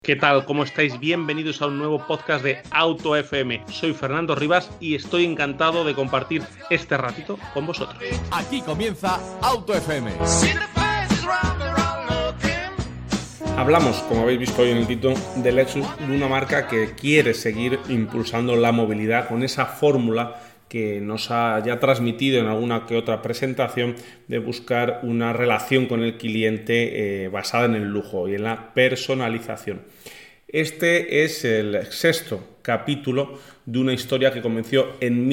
¿Qué tal? ¿Cómo estáis? Bienvenidos a un nuevo podcast de Auto FM. Soy Fernando Rivas y estoy encantado de compartir este ratito con vosotros. Aquí comienza Auto FM. Hablamos, como habéis visto hoy en el título, de Lexus, de una marca que quiere seguir impulsando la movilidad con esa fórmula que nos ha ya transmitido en alguna que otra presentación de buscar una relación con el cliente basada en el lujo y en la personalización. Este es el sexto capítulo de una historia que comenzó en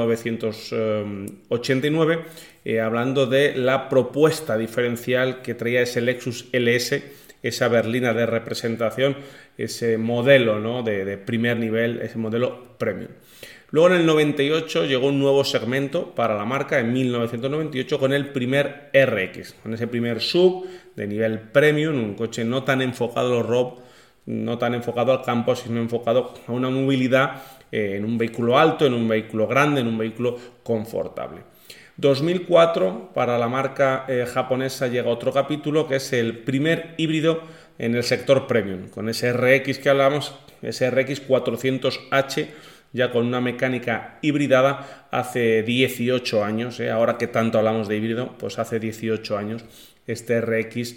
1989, hablando de la propuesta diferencial que traía ese Lexus LS, esa berlina de representación, ese modelo, ¿no?, de primer nivel, ese modelo premium. Luego en el 98 llegó un nuevo segmento para la marca, en 1998, con el primer RX, con ese primer sub de nivel premium, un coche no tan enfocado a los road, no tan enfocado al campo, sino enfocado a una movilidad en un vehículo alto, en un vehículo grande, en un vehículo confortable. 2004, para la marca japonesa llega otro capítulo, que es el primer híbrido en el sector premium, con ese RX que hablamos, ese RX 400H, ya con una mecánica hibridada hace 18 años, ahora que tanto hablamos de híbrido, pues hace 18 años este RX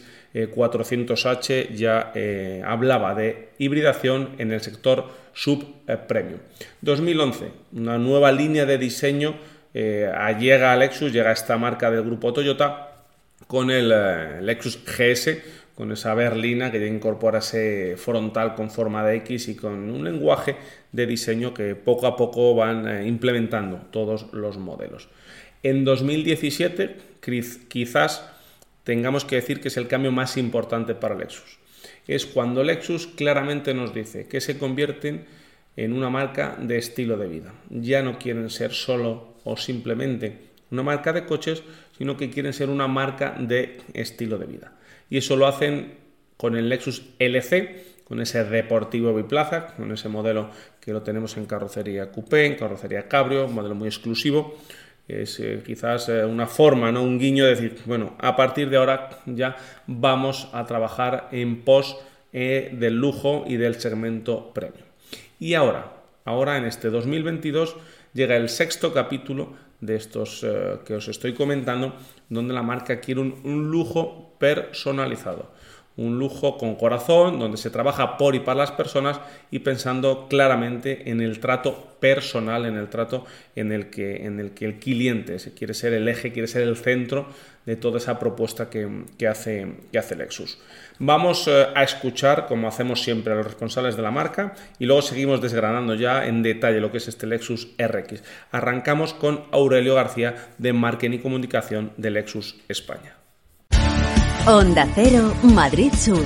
400H ya hablaba de hibridación en el sector sub-premium. 2011, una nueva línea de diseño llega a Lexus, llega a esta marca del grupo Toyota con el Lexus GS, con esa berlina que ya incorpora ese frontal con forma de X y con un lenguaje de diseño que poco a poco van implementando todos los modelos. En 2017 quizás tengamos que decir que es el cambio más importante para Lexus. Es cuando Lexus claramente nos dice que se convierten en una marca de estilo de vida. Ya no quieren ser solo o simplemente una marca de coches, sino que quieren ser una marca de estilo de vida. Y eso lo hacen con el Lexus LC, con ese deportivo biplaza, con ese modelo que lo tenemos en carrocería coupé, en carrocería cabrio, un modelo muy exclusivo. Es quizás una forma, ¿no?, un guiño de decir, bueno, a partir de ahora ya vamos a trabajar en pos del lujo y del segmento premium. Y ahora en este 2022 llega el sexto capítulo de estos que os estoy comentando, donde la marca quiere un lujo personalizado, un lujo con corazón, donde se trabaja por y para las personas y pensando claramente en el trato personal, en el trato en el que el cliente quiere ser el eje, quiere ser el centro de toda esa propuesta que hace Lexus. Vamos a escuchar, como hacemos siempre, a los responsables de la marca y luego seguimos desgranando ya en detalle lo que es este Lexus RX. Arrancamos con Aurelio García, de Marketing y Comunicación de Lexus España. Onda Cero, Madrid Sur.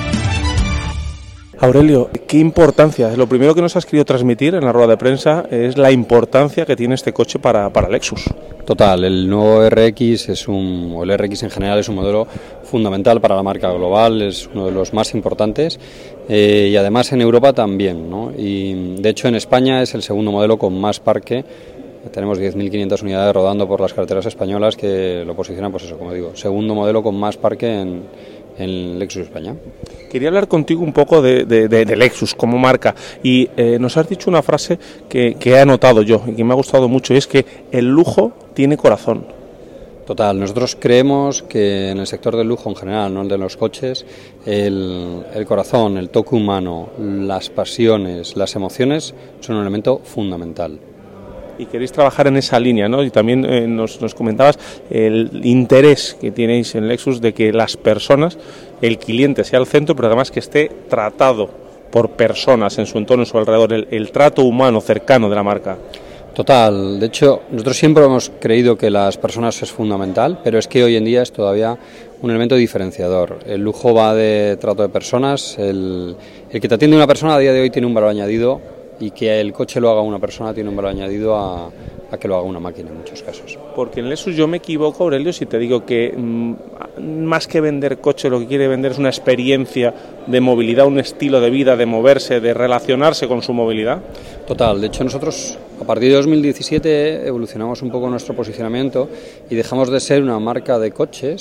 Aurelio, ¿qué importancia? Lo primero que nos has querido transmitir en la rueda de prensa es la importancia que tiene este coche para Lexus. Total, el nuevo RX o el RX en general es un modelo fundamental para la marca global, es uno de los más importantes y además en Europa también, ¿no? Y de hecho en España es el segundo modelo con más parque. Tenemos 10.500 unidades rodando por las carreteras españolas que lo posicionan, pues eso, como digo, segundo modelo con más parque en Lexus España. Quería hablar contigo un poco de Lexus como marca y nos has dicho una frase que he anotado yo y que me ha gustado mucho, y es que el lujo tiene corazón. Total, nosotros creemos que en el sector del lujo en general, no el de los coches, el corazón, el toque humano, las pasiones, las emociones son un elemento fundamental. Y queréis trabajar en esa línea, ¿no? Y también nos comentabas el interés que tenéis en Lexus de que las personas, el cliente sea el centro, pero además que esté tratado por personas en su entorno, en su alrededor, el trato humano cercano de la marca. Total, de hecho nosotros siempre hemos creído que las personas es fundamental, pero es que hoy en día es todavía un elemento diferenciador. El lujo va de trato de personas, el que te atiende una persona a día de hoy tiene un valor añadido, y que el coche lo haga una persona tiene un valor añadido a que lo haga una máquina en muchos casos. Porque en Lexus yo me equivoco, Aurelio, si te digo que más que vender coche lo que quiere vender es una experiencia de movilidad, un estilo de vida, de moverse, de relacionarse con su movilidad. Total, de hecho nosotros a partir de 2017 evolucionamos un poco nuestro posicionamiento y dejamos de ser una marca de coches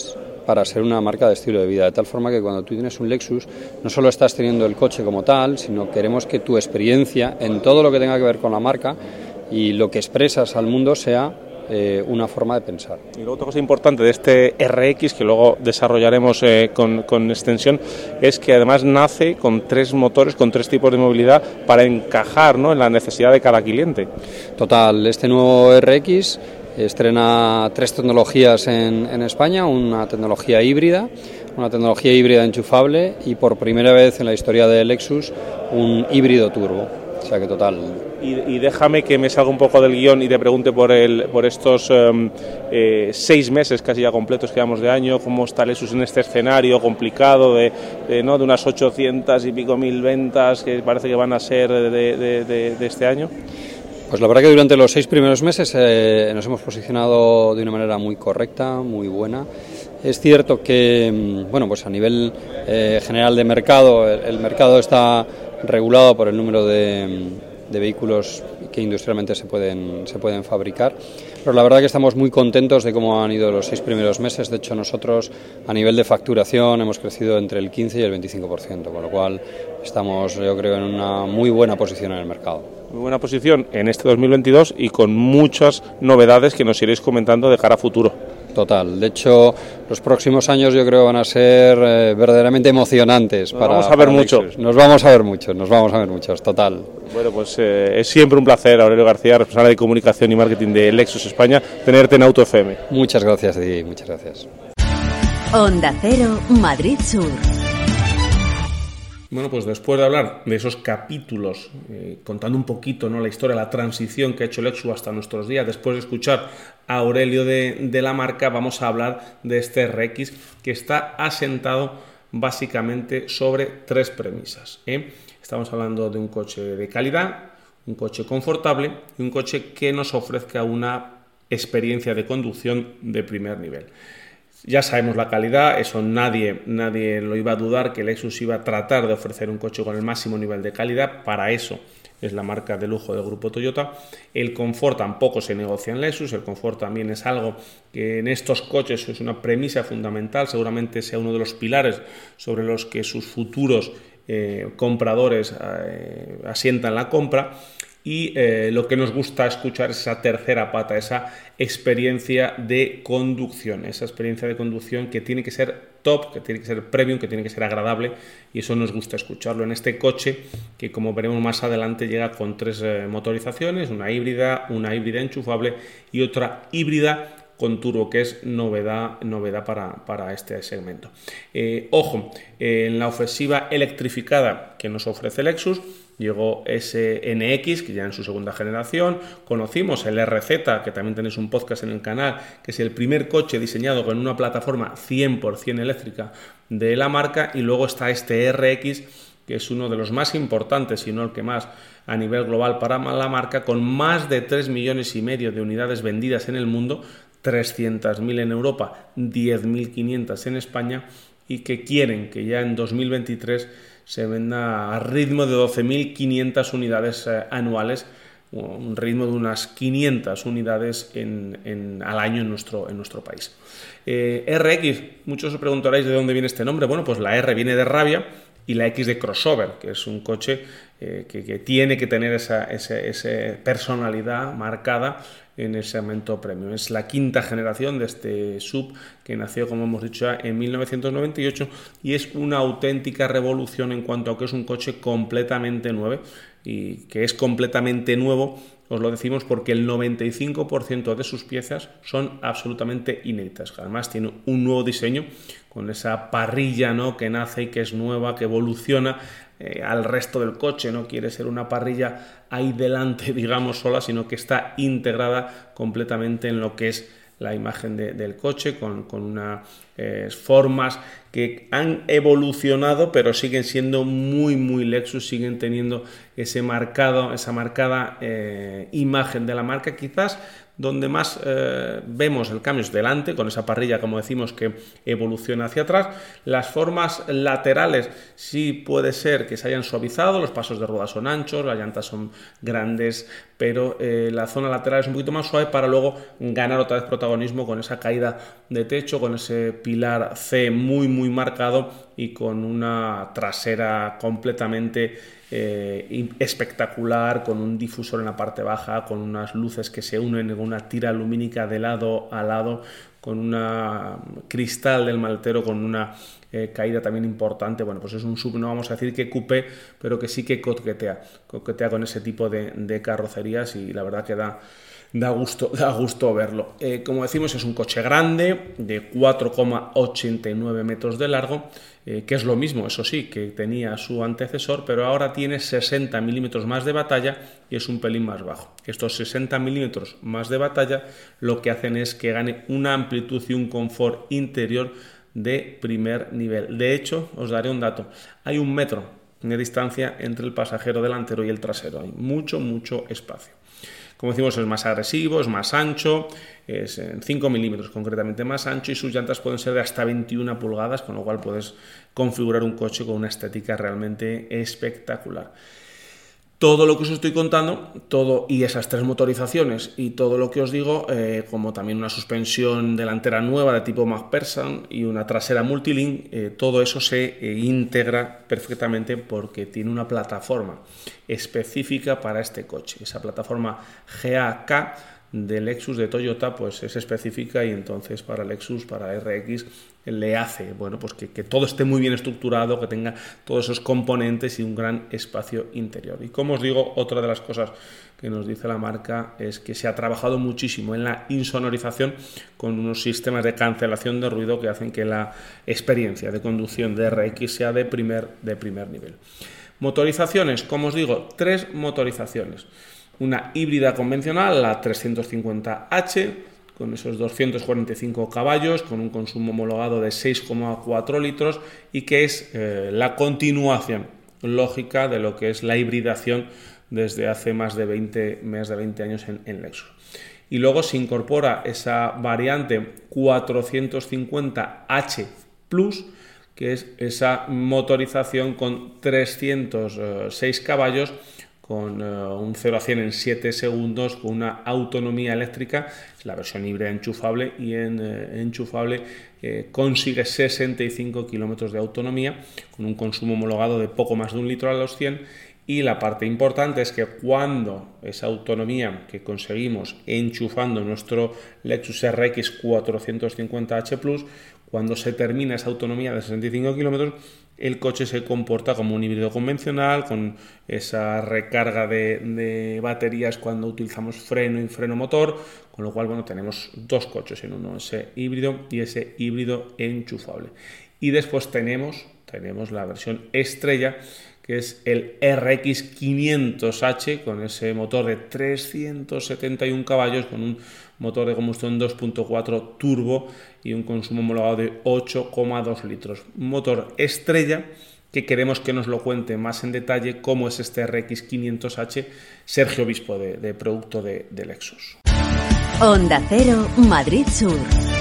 para ser una marca de estilo de vida, de tal forma que cuando tú tienes un Lexus no solo estás teniendo el coche como tal, sino queremos que tu experiencia en todo lo que tenga que ver con la marca y lo que expresas al mundo sea una forma de pensar. Y luego otra cosa importante de este RX, que luego desarrollaremos con extensión, es que además nace con 3 motores, con 3 tipos de movilidad para encajar, ¿no?, en la necesidad de cada cliente. Total, este nuevo RX estrena 3 tecnologías en España, una tecnología híbrida enchufable y por primera vez en la historia de Lexus un híbrido turbo. O sea que total. Y déjame que me salga un poco del guión y te pregunte por estos 6 meses casi ya completos que llevamos de año, cómo está Lexus en este escenario complicado de unas 800 y pico mil ventas que parece que van a ser de este año. Pues la verdad que durante los 6 primeros meses nos hemos posicionado de una manera muy correcta, muy buena. Es cierto que, bueno, pues a nivel general de mercado, el mercado está regulado por el número de vehículos que industrialmente se pueden fabricar, pero la verdad que estamos muy contentos de cómo han ido los 6 primeros meses. De hecho, nosotros a nivel de facturación hemos crecido entre el 15 y el 25%, con lo cual estamos, yo creo, en una muy buena posición en el mercado. Muy buena posición en este 2022 y con muchas novedades que nos iréis comentando de cara a futuro. Total, de hecho los próximos años yo creo van a ser verdaderamente emocionantes. Vamos a ver mucho. Nos vamos a ver muchos, total. Bueno, pues es siempre un placer, Aurelio García, responsable de comunicación y marketing de Lexus España, tenerte en Auto FM. Muchas gracias, Di, muchas gracias. Onda Cero, Madrid Sur. Bueno, pues después de hablar de esos capítulos, contando un poquito, ¿no?, la historia, la transición que ha hecho Lexus hasta nuestros días, después de escuchar a Aurelio de la marca, vamos a hablar de este RX que está asentado básicamente sobre 3 premisas. Estamos hablando de un coche de calidad, un coche confortable y un coche que nos ofrezca una experiencia de conducción de primer nivel. Ya sabemos la calidad, eso nadie lo iba a dudar, que Lexus iba a tratar de ofrecer un coche con el máximo nivel de calidad. Para eso es la marca de lujo del grupo Toyota. El confort tampoco se negocia en Lexus, el confort también es algo que en estos coches es una premisa fundamental, seguramente sea uno de los pilares sobre los que sus futuros compradores asientan la compra. Y lo que nos gusta escuchar es esa tercera pata, esa experiencia de conducción, que tiene que ser top, que tiene que ser premium, que tiene que ser agradable, y eso nos gusta escucharlo en este coche que, como veremos más adelante, llega con 3 motorizaciones, una híbrida enchufable y otra híbrida con turbo, que es novedad para este segmento. Ojo, en la ofensiva electrificada que nos ofrece Lexus, llegó ese NX, que ya en su segunda generación. Conocimos el RZ, que también tenéis un podcast en el canal, que es el primer coche diseñado con una plataforma 100% eléctrica de la marca. Y luego está este RX, que es uno de los más importantes, si no el que más, a nivel global para la marca, con más de 3,5 millones de unidades vendidas en el mundo, 300.000 en Europa, 10.500 en España, y que quieren que ya en 2023 se venda a ritmo de 12.500 unidades anuales, un ritmo de unas 500 unidades al año en nuestro país. RX, muchos os preguntaréis de dónde viene este nombre. Bueno, pues la R viene de rabia y la X de crossover, que es un coche que tiene que tener esa personalidad marcada en el segmento premium. Es la 5ª generación de este SUV que nació, como hemos dicho, en 1998 y es una auténtica revolución en cuanto a que es un coche completamente nuevo, y que es completamente nuevo os lo decimos porque el 95% de sus piezas son absolutamente inéditas. Además tiene un nuevo diseño con esa parrilla, ¿no?, que nace y que es nueva, que evoluciona al resto del coche. No quiere ser una parrilla ahí delante, digamos, sola, sino que está integrada completamente en lo que es la imagen del coche, con unas formas que han evolucionado, pero siguen siendo muy Lexus, siguen teniendo esa marcada imagen de la marca. Quizás donde más vemos el cambio es delante, con esa parrilla, como decimos, que evoluciona hacia atrás. Las formas laterales sí puede ser que se hayan suavizado, los pasos de ruedas son anchos, las llantas son grandes, pero la zona lateral es un poquito más suave para luego ganar otra vez protagonismo con esa caída de techo, con ese pilar C muy marcado y con una trasera completamente espectacular, con un difusor en la parte baja, con unas luces que se unen en una tira lumínica de lado a lado, con una cristal del maletero, con una caída también importante. Bueno, pues es un sub, no vamos a decir que coupé, pero que sí que coquetea con ese tipo de carrocerías, y la verdad que da gusto verlo. Como decimos, es un coche grande de 4,89 metros de largo, que es lo mismo, eso sí, que tenía su antecesor, pero ahora tiene 60 milímetros más de batalla y es un pelín más bajo. Estos 60 milímetros más de batalla lo que hacen es que gane una amplitud y un confort interior de primer nivel. De hecho, os daré un dato: hay 1 metro de distancia entre el pasajero delantero y el trasero, hay mucho espacio. Como decimos, es más agresivo, es más ancho, es en 5 milímetros concretamente más ancho, y sus llantas pueden ser de hasta 21 pulgadas, con lo cual puedes configurar un coche con una estética realmente espectacular. Todo lo que os estoy contando, y esas 3 motorizaciones y todo lo que os digo, como también una suspensión delantera nueva de tipo McPherson y una trasera multilink, todo eso se integra perfectamente porque tiene una plataforma específica para este coche. Esa plataforma GAK de Lexus, de Toyota, pues es específica, y entonces para Lexus, para RX, le hace, bueno, pues que todo esté muy bien estructurado, que tenga todos esos componentes y un gran espacio interior. Y como os digo, otra de las cosas que nos dice la marca es que se ha trabajado muchísimo en la insonorización, con unos sistemas de cancelación de ruido que hacen que la experiencia de conducción de RX sea de primer nivel. Motorizaciones, como os digo, 3 motorizaciones. Una híbrida convencional, la 350H, con esos 245 caballos, con un consumo homologado de 6,4 litros, y que es la continuación lógica de lo que es la hibridación desde hace más de 20 años en Lexus. Y luego se incorpora esa variante 450H Plus, que es esa motorización con 306 caballos, con un 0 a 100 en 7 segundos, con una autonomía eléctrica. Es la versión híbrida enchufable, y en enchufable consigue 65 kilómetros de autonomía, con un consumo homologado de poco más de 1 litro a los 100. Y la parte importante es que cuando esa autonomía que conseguimos enchufando nuestro Lexus RX 450H Plus, cuando se termina esa autonomía de 65 kilómetros, el coche se comporta como un híbrido convencional, con esa recarga de baterías cuando utilizamos freno y freno motor, con lo cual, bueno, tenemos 2 coches en uno, ese híbrido y ese híbrido enchufable. Y después tenemos la versión estrella, que es el RX 500H, con ese motor de 371 caballos, con un motor de combustión 2.4 turbo y un consumo homologado de 8,2 litros. Un motor estrella que queremos que nos lo cuente más en detalle cómo es este RX 500H Sergio Obispo, de producto de Lexus. Onda Cero, Madrid Sur.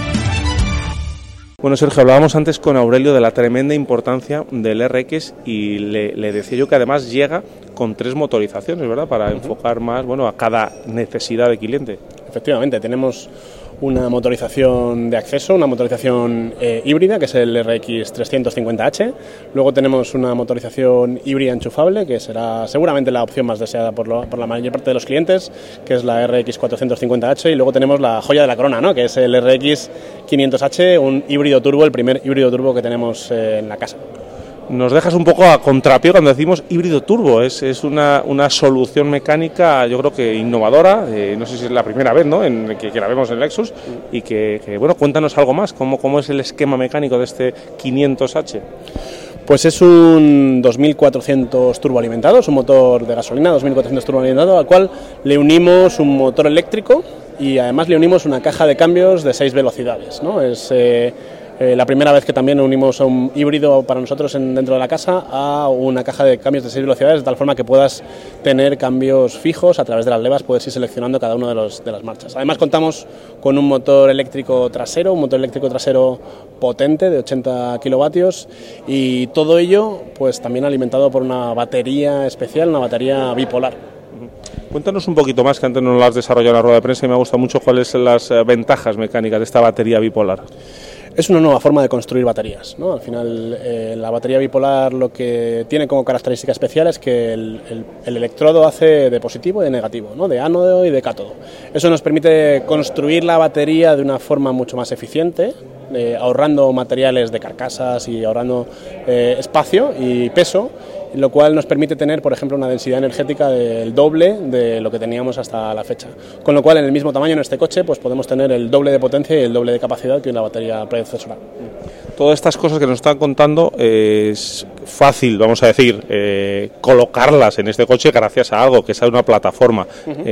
Bueno, Sergio, hablábamos antes con Aurelio de la tremenda importancia del RX, y le decía yo que además llega con 3 motorizaciones, ¿verdad?, para enfocar más, bueno, a cada necesidad de cliente. Efectivamente, tenemos una motorización de acceso, una motorización híbrida, que es el RX 350H. Luego tenemos una motorización híbrida enchufable, que será seguramente la opción más deseada por la mayor parte de los clientes, que es la RX 450H. Y luego tenemos la joya de la corona, ¿no?, que es el RX 500H, un híbrido turbo, el primer híbrido turbo que tenemos en la casa. Nos dejas un poco a contrapié cuando decimos híbrido turbo. Es una solución mecánica, yo creo que innovadora. No sé si es la primera vez, ¿no?, que la vemos en Lexus. Y que bueno, cuéntanos algo más. ¿Cómo es el esquema mecánico de este 500H? Pues es un 2400 turboalimentado, es un motor de gasolina 2400 turboalimentado, al cual le unimos un motor eléctrico y además le unimos una caja de cambios de 6 velocidades, ¿no? Es la primera vez que también unimos a un híbrido para nosotros dentro de la casa a una caja de cambios de 6 velocidades, de tal forma que puedas tener cambios fijos a través de las levas, puedes ir seleccionando cada uno de las marchas. Además contamos con un motor eléctrico trasero, potente de 80 kilovatios, y todo ello pues también alimentado por una batería especial, una batería bipolar. Cuéntanos un poquito más, que antes no lo has desarrollado en la rueda de prensa y me ha gustado mucho, cuáles son las ventajas mecánicas de esta batería bipolar. Es una nueva forma de construir baterías, ¿no? Al final, la batería bipolar lo que tiene como característica especial es que el electrodo hace de positivo y de negativo, ¿no? De ánodo y de cátodo. Eso nos permite construir la batería de una forma mucho más eficiente, ahorrando materiales de carcasas y ahorrando espacio y peso, lo cual nos permite tener, por ejemplo, una densidad energética del doble de lo que teníamos hasta la fecha. Con lo cual, en el mismo tamaño en este coche, pues podemos tener el doble de potencia y el doble de capacidad que una batería predecesora. Todas estas cosas que nos están contando es fácil, vamos a decir, colocarlas en este coche gracias a algo que es una plataforma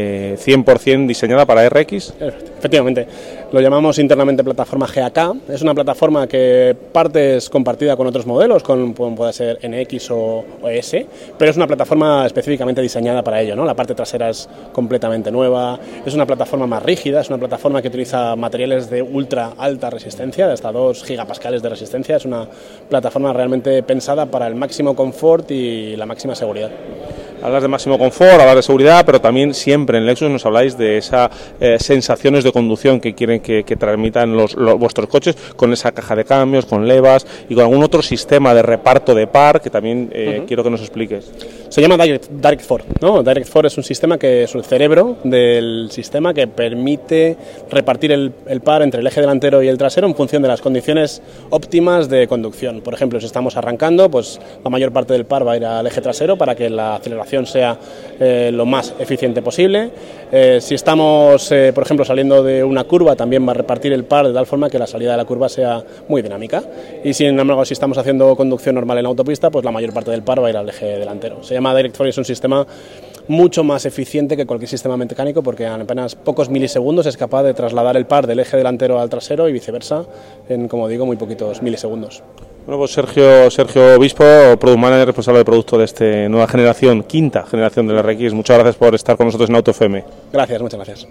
100% diseñada para RX. Efectivamente, lo llamamos internamente plataforma GAK. Es una plataforma que parte es compartida con otros modelos, puede ser NX o ES, pero es una plataforma específicamente diseñada para ello, ¿no? La parte trasera es completamente nueva, es una plataforma más rígida, es una plataforma que utiliza materiales de ultra alta resistencia, de hasta 2 gigapascales de resistencia. Es una plataforma realmente pensada para el máximo confort y la máxima seguridad. Hablas de máximo confort, hablas de seguridad, pero también siempre en Lexus nos habláis de esas sensaciones de conducción que quieren que transmitan vuestros coches, con esa caja de cambios, con levas y con algún otro sistema de reparto de par que también quiero que nos expliques. Se llama Direct 4, ¿no? Direct 4 es un sistema que es el cerebro del sistema que permite repartir el par entre el eje delantero y el trasero en función de las condiciones óptimas de conducción. Por ejemplo, si estamos arrancando, pues la mayor parte del par va a ir al eje trasero para que la aceleración sea lo más eficiente posible. Si estamos, por ejemplo, saliendo de una curva, también va a repartir el par de tal forma que la salida de la curva sea muy dinámica. Y sin embargo, si estamos haciendo conducción normal en la autopista, pues la mayor parte del par va a ir al eje delantero. Se llama Direct 4 y es un sistema mucho más eficiente que cualquier sistema mecánico porque en apenas pocos milisegundos es capaz de trasladar el par del eje delantero al trasero y viceversa en, como digo, muy poquitos milisegundos. Bueno, pues Sergio Obispo, Product Manager, responsable de producto de esta nueva generación, quinta generación del RX. Muchas gracias por estar con nosotros en Auto FM. Gracias, muchas gracias.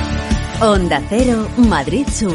Onda Cero, Madrid Sur.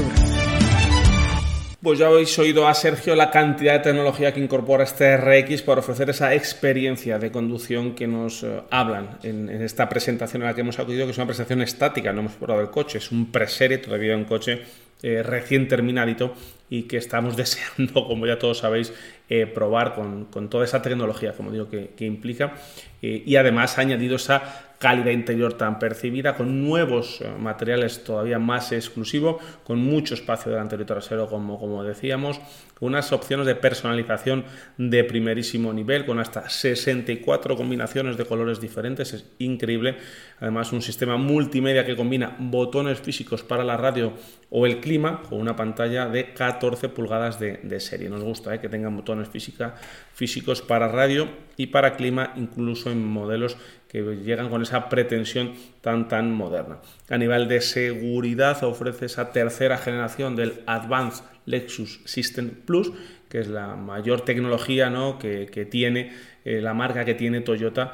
Pues ya habéis oído a Sergio la cantidad de tecnología que incorpora este RX para ofrecer esa experiencia de conducción que nos hablan en esta presentación a la que hemos acudido, que es una presentación estática, no hemos probado el coche, es un preserie, todavía un coche recién terminadito y que estamos deseando, como ya todos sabéis, probar con toda esa tecnología, como digo, que implica y además ha añadido esa calidad interior tan percibida, con nuevos materiales todavía más exclusivos, con mucho espacio delantero y trasero, como decíamos, con unas opciones de personalización de primerísimo nivel, con hasta 64 combinaciones de colores diferentes, es increíble. Además, un sistema multimedia que combina botones físicos para la radio o el clima, con una pantalla de 14 pulgadas de serie. Nos gusta que tengan botones físicos para radio y para clima, incluso en modelos que llegan con esa pretensión tan moderna. A nivel de seguridad ofrece esa tercera generación del Advanced Lexus System Plus, que es la mayor tecnología, ¿no?, que tiene la marca, que tiene Toyota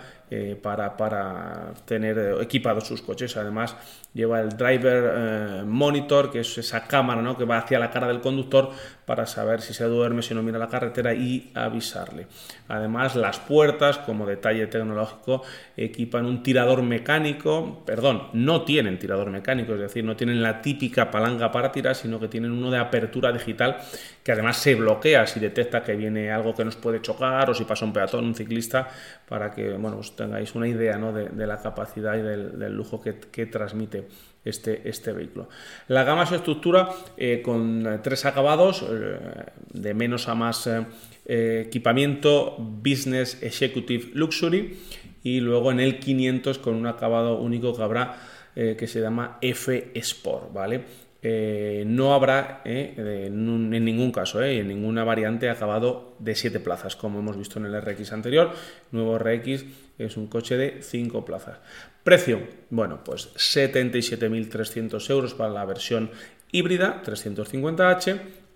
para tener equipados sus coches. Además lleva el Driver Monitor, que es esa cámara, ¿no?, que va hacia la cara del conductor para saber si se duerme, si no mira la carretera y avisarle. Además, las puertas, como detalle tecnológico, equipan un tirador mecánico, no tienen tirador mecánico, es decir, no tienen la típica palanca para tirar, sino que tienen uno de apertura digital que además se bloquea si detecta que viene algo que nos puede chocar o si pasa un peatón, un ciclista, para que os tengáis una idea, ¿no?, de la capacidad y del lujo que transmite este vehículo. La gama se estructura con 3 acabados, de menos a más equipamiento: Business, Executive, Luxury, y luego en el 500 con un acabado único que habrá que se llama F Sport, ¿vale? No habrá en ningún caso en ninguna variante acabado de 7 plazas, como hemos visto en el RX anterior. Nuevo RX es un coche de 5 plazas. Precio, pues 77.300 euros para la versión híbrida 350h,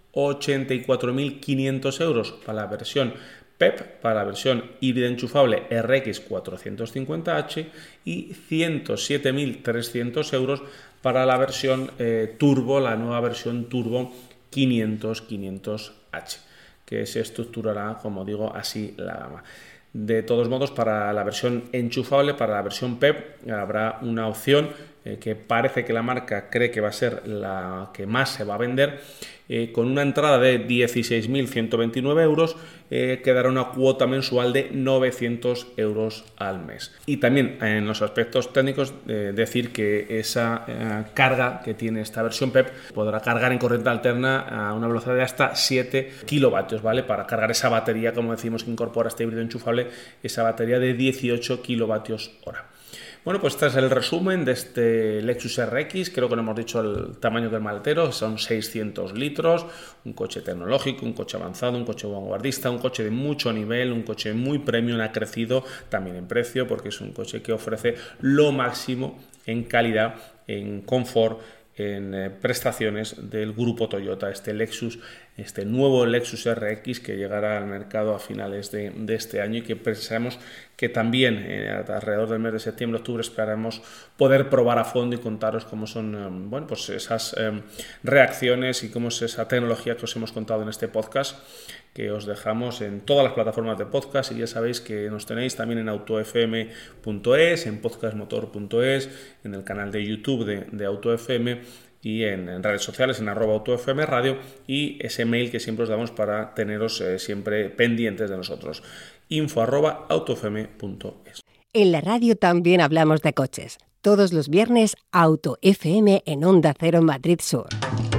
84.500 euros para la versión PEP, para la versión híbrida enchufable RX 450h, y 107.300 euros para la versión turbo, la nueva versión turbo 500h, que se estructurará, como digo, así la gama. De todos modos, para la versión enchufable, para la versión PEP, habrá una opción que parece que la marca cree que va a ser la que más se va a vender, con una entrada de 16.129 euros, quedará una cuota mensual de 900 euros al mes. Y también en los aspectos técnicos, decir que esa carga que tiene esta versión PEP podrá cargar en corriente alterna a una velocidad de hasta 7 kilovatios, ¿vale? Para cargar esa batería, como decimos, que incorpora este híbrido enchufable, esa batería de 18 kilovatios hora. Bueno, pues este es el resumen de este Lexus RX. Creo que no hemos dicho el tamaño del maletero, son 600 litros, un coche tecnológico, un coche avanzado, un coche vanguardista, un coche de mucho nivel, un coche muy premium, ha crecido también en precio porque es un coche que ofrece lo máximo en calidad, en confort, en prestaciones del grupo Toyota, este nuevo Lexus RX que llegará al mercado a finales de este año y que pensamos que también alrededor del mes de septiembre, octubre esperamos poder probar a fondo y contaros cómo son pues esas reacciones y cómo es esa tecnología que os hemos contado en este podcast, que os dejamos en todas las plataformas de podcast, y ya sabéis que nos tenéis también en autofm.es, en podcastmotor.es, en el canal de YouTube de AutoFM y en redes sociales, en @AutoFMRadio, y ese mail que siempre os damos para teneros siempre pendientes de nosotros, info@autofm.es. En la radio también hablamos de coches. Todos los viernes, Auto FM en Onda Cero Madrid Sur.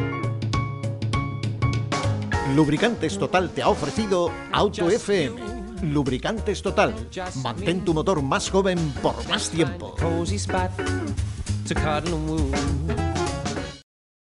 Lubricantes Total te ha ofrecido Auto FM. Lubricantes Total. Mantén tu motor más joven por más tiempo.